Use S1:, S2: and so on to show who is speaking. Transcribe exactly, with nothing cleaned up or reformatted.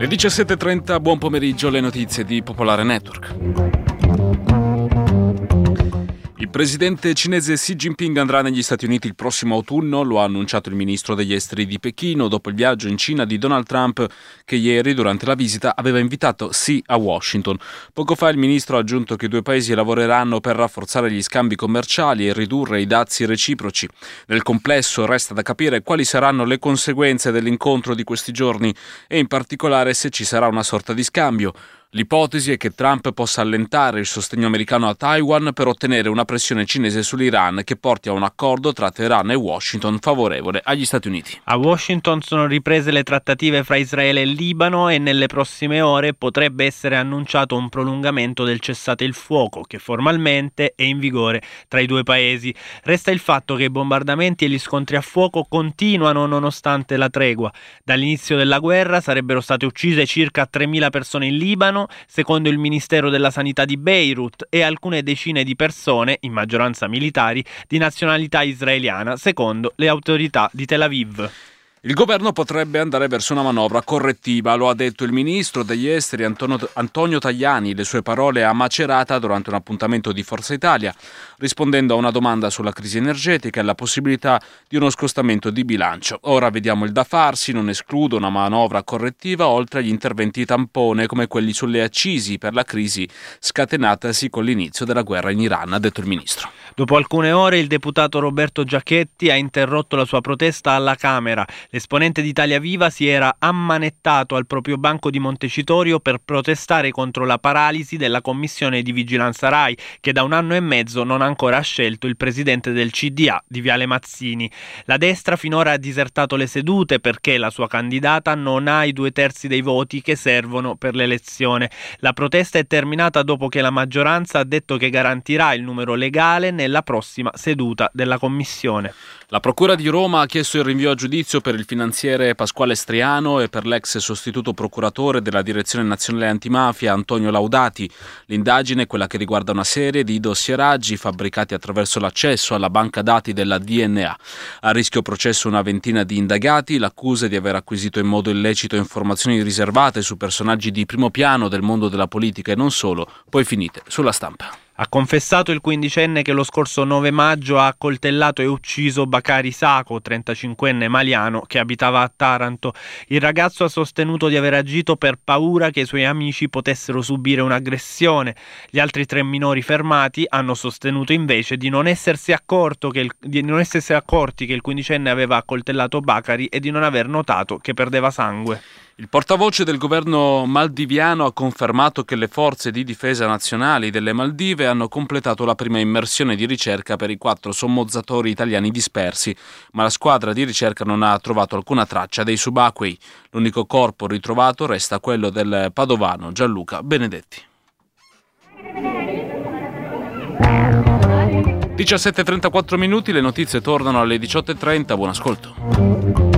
S1: Le diciassette e trenta, buon pomeriggio, le notizie di Popolare Network. Il presidente cinese Xi Jinping andrà negli Stati Uniti il prossimo autunno, lo ha annunciato il ministro degli esteri di Pechino dopo il viaggio in Cina di Donald Trump, che ieri durante la visita aveva invitato Xi a Washington. Poco fa il ministro ha aggiunto che i due paesi lavoreranno per rafforzare gli scambi commerciali e ridurre i dazi reciproci. Nel complesso resta da capire quali saranno le conseguenze dell'incontro di questi giorni e in particolare se ci sarà una sorta di scambio. L'ipotesi è che Trump possa allentare il sostegno americano a Taiwan per ottenere una pressione cinese sull'Iran che porti a un accordo tra Teheran e Washington favorevole agli Stati Uniti.
S2: A Washington sono riprese le trattative fra Israele e Libano e nelle prossime ore potrebbe essere annunciato un prolungamento del cessate il fuoco che formalmente è in vigore tra i due paesi. Resta il fatto che i bombardamenti e gli scontri a fuoco continuano nonostante la tregua. Dall'inizio della guerra sarebbero state uccise circa tremila persone in Libano, secondo il Ministero della Sanità di Beirut, e alcune decine di persone, in maggioranza militari, di nazionalità israeliana, secondo le autorità di Tel Aviv.
S1: Il governo potrebbe andare verso una manovra correttiva, lo ha detto il ministro degli esteri Antonio, Antonio Tajani, le sue parole a Macerata durante un appuntamento di Forza Italia, rispondendo a una domanda sulla crisi energetica e la possibilità di uno scostamento di bilancio. Ora vediamo il da farsi, non escludo una manovra correttiva oltre agli interventi tampone come quelli sulle accisi per la crisi scatenatasi con l'inizio della guerra in Iran, ha detto il ministro.
S2: Dopo alcune ore il deputato Roberto Giachetti ha interrotto la sua protesta alla Camera. L'esponente di Italia Viva si era ammanettato al proprio banco di Montecitorio per protestare contro la paralisi della commissione di vigilanza RAI, che da un anno e mezzo non ha ancora scelto il presidente del C D A, di Viale Mazzini. La destra finora ha disertato le sedute perché la sua candidata non ha i due terzi dei voti che servono per l'elezione. La protesta è terminata dopo che la maggioranza ha detto che garantirà il numero legale nella prossima seduta della commissione.
S1: La Procura di Roma ha chiesto il rinvio a giudizio per il finanziere Pasquale Striano e per l'ex sostituto procuratore della Direzione Nazionale Antimafia Antonio Laudati. L'indagine è quella che riguarda una serie di dossieraggi fabbricati attraverso l'accesso alla banca dati della D N A. A rischio processo una ventina di indagati, l'accusa è di aver acquisito in modo illecito informazioni riservate su personaggi di primo piano del mondo della politica e non solo, poi finite sulla stampa.
S2: Ha confessato il quindicenne che lo scorso nove maggio ha accoltellato e ucciso Bakari Sako, trentacinquenne maliano che abitava a Taranto. Il ragazzo ha sostenuto di aver agito per paura che i suoi amici potessero subire un'aggressione. Gli altri tre minori fermati hanno sostenuto invece di non essersi accorto che il, di non essersi accorti che il quindicenne aveva accoltellato Bakari e di non aver notato che perdeva sangue.
S1: Il portavoce del governo maldiviano ha confermato che le forze di difesa nazionali delle Maldive hanno completato la prima immersione di ricerca per i quattro sommozzatori italiani dispersi, ma la squadra di ricerca non ha trovato alcuna traccia dei subacquei. L'unico corpo ritrovato resta quello del padovano Gianluca Benedetti. diciassette e trentaquattro minuti, le notizie tornano alle diciotto e trenta, buon ascolto.